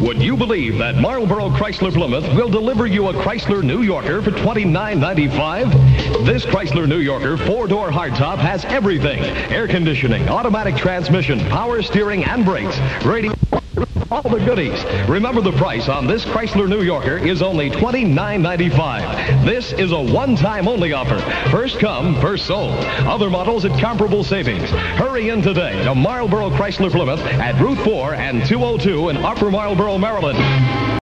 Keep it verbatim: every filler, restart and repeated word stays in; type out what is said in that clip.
Would you believe that Marlboro Chrysler Plymouth will deliver you a Chrysler New Yorker for twenty-nine ninety-five? This Chrysler New Yorker four-door hardtop has everything: air conditioning, automatic transmission, power steering and brakes, radio, all the goodies. Remember, the price on this Chrysler New Yorker is only twenty-nine ninety-five. This is a one-time only offer. First come, first sold. Other models at comparable savings. Hurry in today to Marlboro Chrysler Plymouth at Route four and two oh two in Upper Marlboro, Maryland.